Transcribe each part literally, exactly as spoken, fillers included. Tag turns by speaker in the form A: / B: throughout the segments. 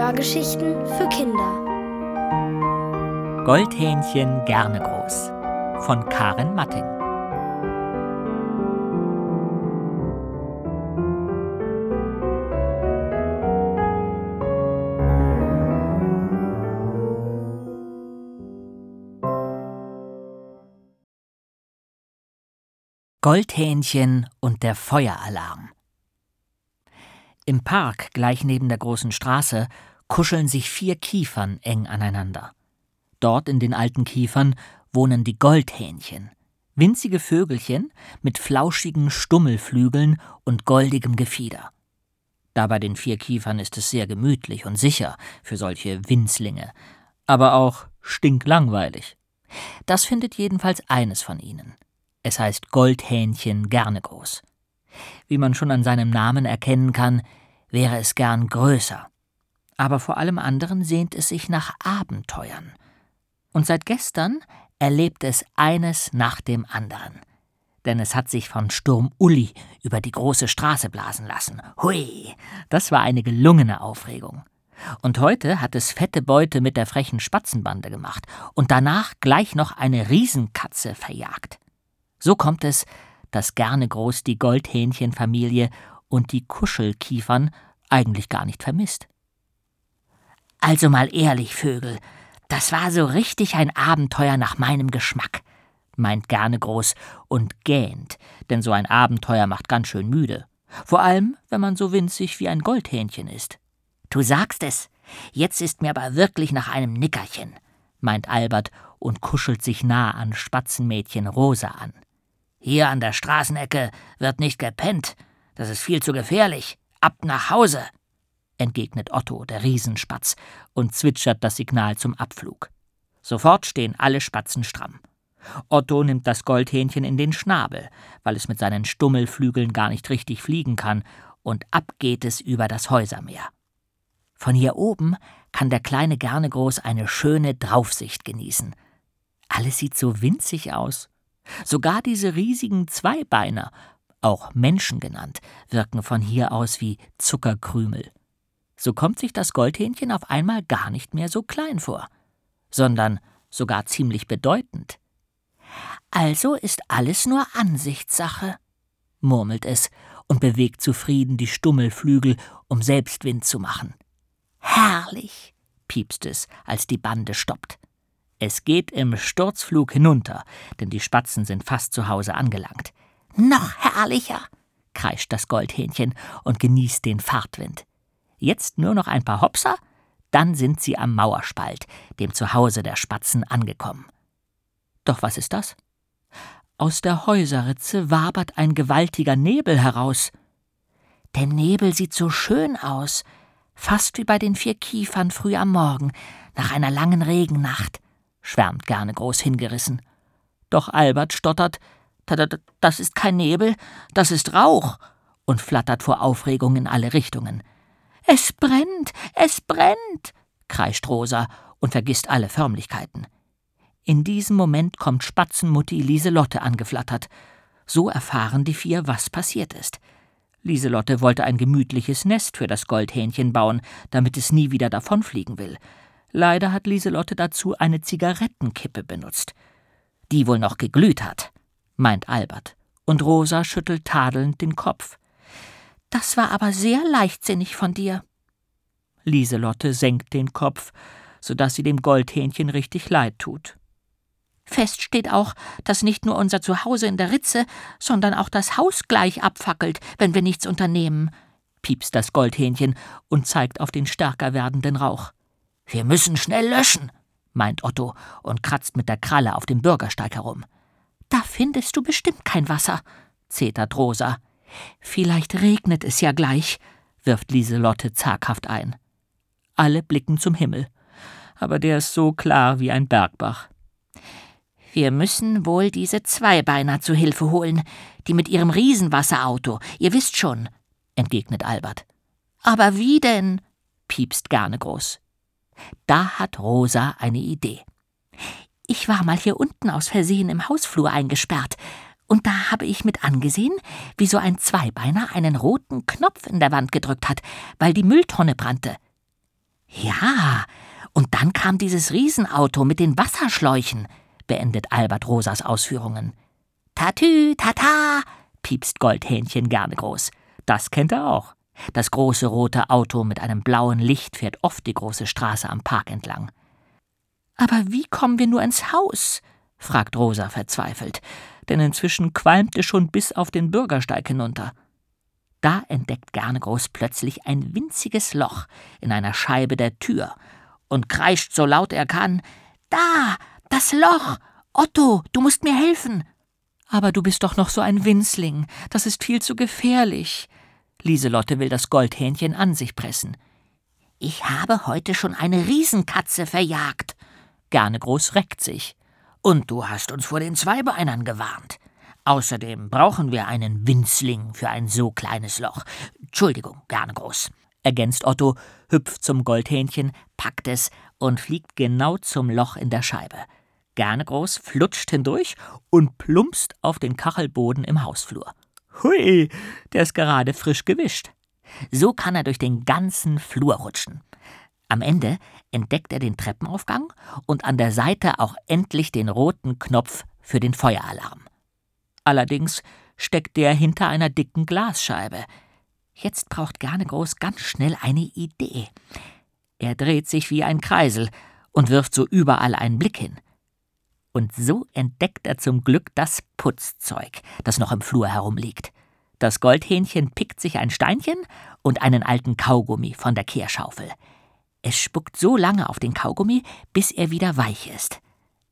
A: Hörgeschichten für Kinder.
B: Goldhähnchen gerne groß von Karin Matting. Goldhähnchen und der Feueralarm. Im Park gleich neben der großen Straße kuscheln sich vier Kiefern eng aneinander. Dort in den alten Kiefern wohnen die Goldhähnchen, winzige Vögelchen mit flauschigen Stummelflügeln und goldigem Gefieder. Da bei den vier Kiefern ist es sehr gemütlich und sicher für solche Winzlinge, aber auch stinklangweilig. Das findet jedenfalls eines von ihnen. Es heißt Goldhähnchen gerne groß. Wie man schon an seinem Namen erkennen kann, wäre es gern größer. Aber vor allem anderen sehnt es sich nach Abenteuern. Und seit gestern erlebt es eines nach dem anderen. Denn es hat sich von Sturm Uli über die große Straße blasen lassen. Hui, das war eine gelungene Aufregung. Und heute hat es fette Beute mit der frechen Spatzenbande gemacht und danach gleich noch eine Riesenkatze verjagt. So kommt es, dass gerne groß die Goldhähnchenfamilie und die Kuschelkiefern eigentlich gar nicht vermisst. Also mal ehrlich, Vögel, das war so richtig ein Abenteuer nach meinem Geschmack, meint gerne groß und gähnt, denn so ein Abenteuer macht ganz schön müde. Vor allem, wenn man so winzig wie ein Goldhähnchen ist. Du sagst es, jetzt ist mir aber wirklich nach einem Nickerchen, meint Albert und kuschelt sich nah an Spatzenmädchen Rosa an. Hier an der Straßenecke wird nicht gepennt, das ist viel zu gefährlich. Ab nach Hause, entgegnet Otto, der Riesenspatz, und zwitschert das Signal zum Abflug. Sofort stehen alle Spatzen stramm. Otto nimmt das Goldhähnchen in den Schnabel, weil es mit seinen Stummelflügeln gar nicht richtig fliegen kann, und ab geht es über das Häusermeer. Von hier oben kann der kleine Gernegroß eine schöne Draufsicht genießen. Alles sieht so winzig aus. Sogar diese riesigen Zweibeiner, auch Menschen genannt, wirken von hier aus wie Zuckerkrümel. So kommt sich das Goldhähnchen auf einmal gar nicht mehr so klein vor, sondern sogar ziemlich bedeutend. Also ist alles nur Ansichtssache, murmelt es und bewegt zufrieden die Stummelflügel, um selbst Wind zu machen. Herrlich, piepst es, als die Bande stoppt. Es geht im Sturzflug hinunter, denn die Spatzen sind fast zu Hause angelangt. Noch herrlicher, kreischt das Goldhähnchen und genießt den Fahrtwind. Jetzt nur noch ein paar Hopser, dann sind sie am Mauerspalt, dem Zuhause der Spatzen, angekommen. Doch was ist das? Aus der Häuserritze wabert ein gewaltiger Nebel heraus. Der Nebel sieht so schön aus, fast wie bei den vier Kiefern früh am Morgen, nach einer langen Regennacht, schwärmt gerne groß hingerissen. Doch Albert stottert, das ist kein Nebel, das ist Rauch, und flattert vor Aufregung in alle Richtungen. Es brennt, es brennt, kreischt Rosa und vergisst alle Förmlichkeiten. In diesem Moment kommt Spatzenmutti Lieselotte angeflattert. So erfahren die vier, was passiert ist. Lieselotte wollte ein gemütliches Nest für das Goldhähnchen bauen, damit es nie wieder davonfliegen will. Leider hat Lieselotte dazu eine Zigarettenkippe benutzt, die wohl noch geglüht hat, meint Albert, und Rosa schüttelt tadelnd den Kopf. Das war aber sehr leichtsinnig von dir. Lieselotte senkt den Kopf, so dass sie dem Goldhähnchen richtig leid tut. Fest steht auch, dass nicht nur unser Zuhause in der Ritze, sondern auch das Haus gleich abfackelt, wenn wir nichts unternehmen, piepst das Goldhähnchen und zeigt auf den stärker werdenden Rauch. Wir müssen schnell löschen, meint Otto und kratzt mit der Kralle auf dem Bürgersteig herum. Da findest du bestimmt kein Wasser, zetert Rosa. Vielleicht regnet es ja gleich, wirft Lieselotte zaghaft ein. Alle blicken zum Himmel, aber der ist so klar wie ein Bergbach. Wir müssen wohl diese Zweibeiner zu Hilfe holen, die mit ihrem Riesenwasserauto, ihr wisst schon, entgegnet Albert. Aber wie denn? Piepst gerne groß. Da hat Rosa eine Idee. Ich war mal hier unten aus Versehen im Hausflur eingesperrt, und da habe ich mit angesehen, wie so ein Zweibeiner einen roten Knopf in der Wand gedrückt hat, weil die Mülltonne brannte. Ja, und dann kam dieses Riesenauto mit den Wasserschläuchen, beendet Albert Rosas Ausführungen. Tatü, tata, piepst Goldhähnchen gerne groß. Das kennt er auch. Das große rote Auto mit einem blauen Licht fährt oft die große Straße am Park entlang. »Aber wie kommen wir nur ins Haus?« fragt Rosa verzweifelt, denn inzwischen qualmte schon bis auf den Bürgersteig hinunter. Da entdeckt Gernegroß plötzlich ein winziges Loch in einer Scheibe der Tür und kreischt so laut er kann: »Da, das Loch! Otto, du musst mir helfen!« »Aber du bist doch noch so ein Winzling, das ist viel zu gefährlich.« Lieselotte will das Goldhähnchen an sich pressen. »Ich habe heute schon eine Riesenkatze verjagt.« Gernegroß reckt sich. »Und du hast uns vor den Zweibeinern gewarnt. Außerdem brauchen wir einen Winzling für ein so kleines Loch. Entschuldigung, Gernegroß«, ergänzt Otto, hüpft zum Goldhähnchen, packt es und fliegt genau zum Loch in der Scheibe. Gernegroß flutscht hindurch und plumpst auf den Kachelboden im Hausflur. Hui, der ist gerade frisch gewischt. So kann er durch den ganzen Flur rutschen. Am Ende entdeckt er den Treppenaufgang und an der Seite auch endlich den roten Knopf für den Feueralarm. Allerdings steckt der hinter einer dicken Glasscheibe. Jetzt braucht Gernegroß ganz schnell eine Idee. Er dreht sich wie ein Kreisel und wirft so überall einen Blick hin. Und so entdeckt er zum Glück das Putzzeug, das noch im Flur herumliegt. Das Goldhähnchen pickt sich ein Steinchen und einen alten Kaugummi von der Kehrschaufel. Es spuckt so lange auf den Kaugummi, bis er wieder weich ist.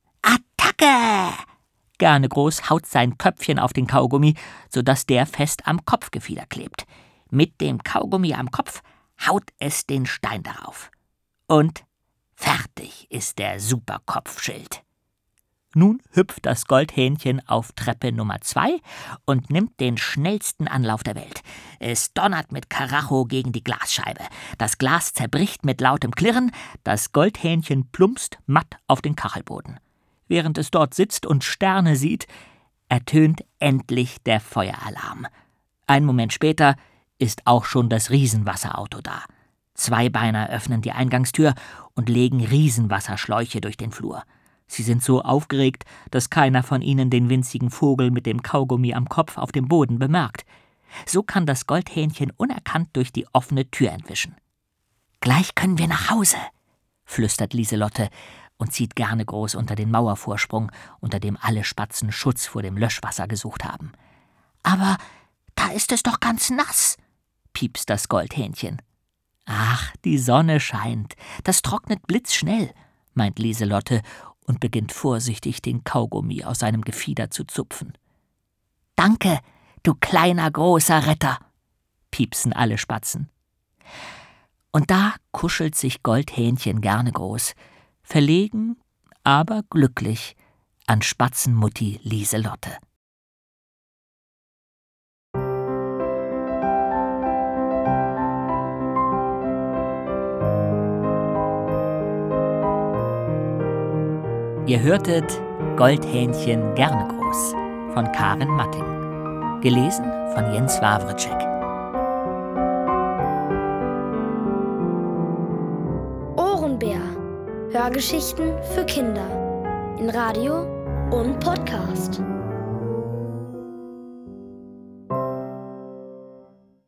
B: »Attacke!« Gernegroß haut sein Köpfchen auf den Kaugummi, sodass der fest am Kopfgefieder klebt. Mit dem Kaugummi am Kopf haut es den Stein darauf. Und fertig ist der Superkopfschild. Nun hüpft das Goldhähnchen auf Treppe Nummer zwei und nimmt den schnellsten Anlauf der Welt. Es donnert mit Karacho gegen die Glasscheibe. Das Glas zerbricht mit lautem Klirren, das Goldhähnchen plumpst matt auf den Kachelboden. Während es dort sitzt und Sterne sieht, ertönt endlich der Feueralarm. Einen Moment später ist auch schon das Riesenwasserauto da. Zweibeiner öffnen die Eingangstür und legen Riesenwasserschläuche durch den Flur. Sie sind so aufgeregt, dass keiner von ihnen den winzigen Vogel mit dem Kaugummi am Kopf auf dem Boden bemerkt. So kann das Goldhähnchen unerkannt durch die offene Tür entwischen. »Gleich können wir nach Hause«, flüstert Lieselotte und zieht Gernegroß unter den Mauervorsprung, unter dem alle Spatzen Schutz vor dem Löschwasser gesucht haben. »Aber da ist es doch ganz nass«, piepst das Goldhähnchen. »Ach, die Sonne scheint, das trocknet blitzschnell«, meint Lieselotte und beginnt vorsichtig, den Kaugummi aus seinem Gefieder zu zupfen. »Danke, du kleiner, großer Retter«, piepsen alle Spatzen. Und da kuschelt sich Goldhähnchen Gernegroß, verlegen, aber glücklich, an Spatzenmutti Lieselotte. Ihr hörtet Goldhähnchen Gernegroß von Karin Matting, gelesen von Jens Wawrczyk.
A: Ohrenbär. Hörgeschichten für Kinder in Radio und